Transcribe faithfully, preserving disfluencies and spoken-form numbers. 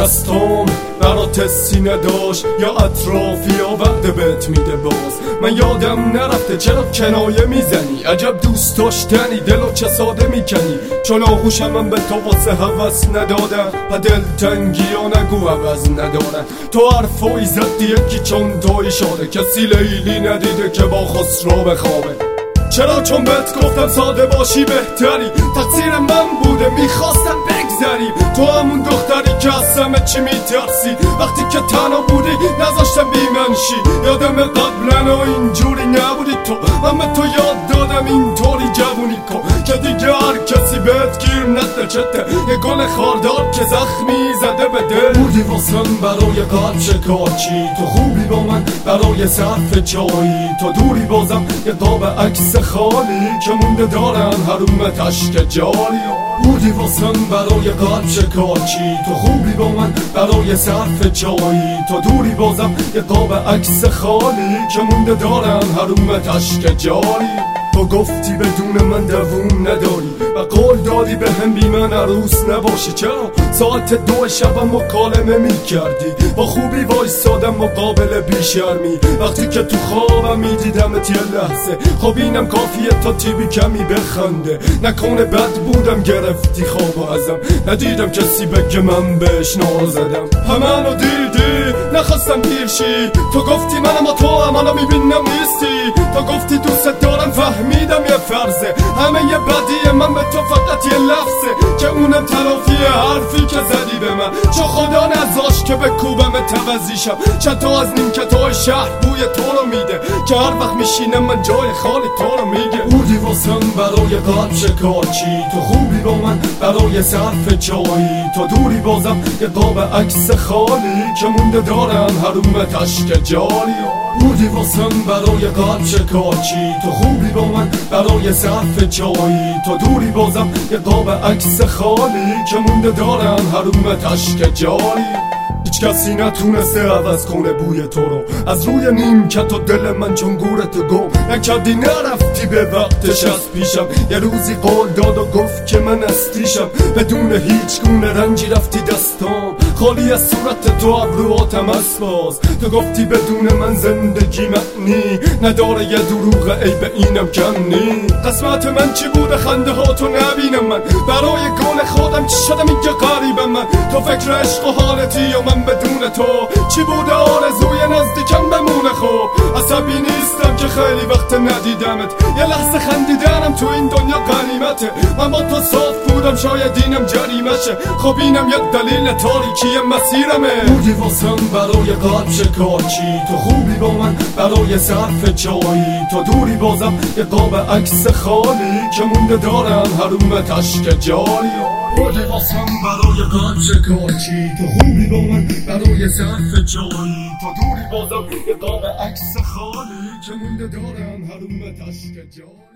دستام برات سینه داشت یا اطرافی یا وعده بهت میده باز. من یادم نرفته چرا کنایه میزنی، عجب دوست داشتنی دلو چه ساده میکنی. چون آغوشم من به تو واسه هوس ندادم و دلتنگی ها نگو عوض ندارن. تو حرفایی زدی یکی چون توی شاده، کسی لیلی ندیده که با خسرو بخوابه. چرا چون بهت گفتم ساده باشی بهتری، تقصیر من بوده میخواستم بگذری. تو همون دختری که از همه چی میترسی، وقتی که تنها بودی نذاشتم بیمنشی. یادم قبلا اینجوری نبودی تو، من به تو یاد دادم اینطوری جوونی کن که دیگه هر کسی بهت گیر نده. چته یه گل خاردار که زخمی زده به دل. بودی واسم برای قلب شکاکی، تو خوبی با من برای صرف چایی. تو دوری بازم یه قاب عکس خالی که مونده دارن حروم تشک جاری. بودی واسم برای قلب شکاکی، تو خوبی با من برای صرف چایی. تو دوری بازم یه قاب عکس خالی که مونده دارن حروم تشک جاری. تو گفتی بدون من دووم نداری و قول دادی به هم بی من عروس نباشی. چرا ساعت دو شبم مکالمه می کردی، با خوبی وایسادم مقابل بیشرمی. وقتی که تو خوابم می دیدمت یه لحظه، خب اینم کافیه تا تیبی کمی بخنده. نکنه بد بودم گرفتی خواب ازم، ندیدم کسی بگه من بهش نار زدم. همه دیدی نخواستم دیرشی، تو گفتی من اما تو همه می بینم نیستی. تو گفتی دوست دارم فهمیدم یه فرضه، همه یه بدیه من به تو فقط یه لفظه که اونم تلافی حرفی که زدی به من. چو خدا نذاش که بکوبم توزیشم، چند تا از نیمکتای شهر بوی تو رو میده که هر وقت میشینم من جای خالی تو رو میگه. بودی واسم برای قلب شکاکی، تو خوبی با من برای صرف چایی. تو دوری بازم یه قاب عکس خالی که مونده دارن حروم تشک جاری. بودی واسم برای قلب شکاکی، تو خوبی با من برای صرف چایی. تو دوری بازم یه قاب عکس خالی که مونده دارن حروم تشک جاری. هیچ کسی نتونسته عوض کنه بوی تو رو از روی نیمکت و دل من چون گورت گم نکردی. نرفتی به وقتش از پیشم، یه روزی قول داد و گفت که من استیشم. بدون هیچ گونه رنجی رفتی دستام خالی از صورت تو، ابروهاتم اسباز. تو گفتی بدون من زندگی معنی نداره، یه دروغ ای به اینم کنی. قسمت من چی بوده خنده ها تو نبینم من، برای گل خودم چی شدم اینجا قریبم من. تو فکر عشق و حالتی یا من بدون تو چی بوده آرزوی نزدیکم بمونه. خب عصبی نیستم که خیلی وقت ندیدمت، یه لحظه خندیدنم تو این دنیا غنیمته. من با تو صاف بودم شاید اینم جریمشه، خب اینم یه دلیل تاریکی مسیرمه. بودی واسم برای قلب شکاکی، تو خوبی با من برای صرف چایی. تو دوری بازم یه قاب عکس خالی که مونده دارن حروم تشک جاری. بودی واسم برای قلب شکاکی، تو خوبی با من برای صرف چایی. تو دوری بازم یه قاب عکس خالی که مونده دارن حروم تشک جاری.